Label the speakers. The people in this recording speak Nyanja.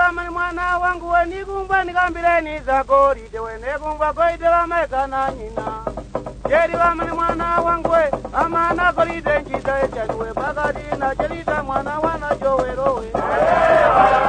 Speaker 1: wamani mwana wangu we nikumba nikambireni zako rite we nekumba koite wamekana nyina jeri wamani mwana wangu we amana korite nchita echani we pakati na cherita mwana wana jowero we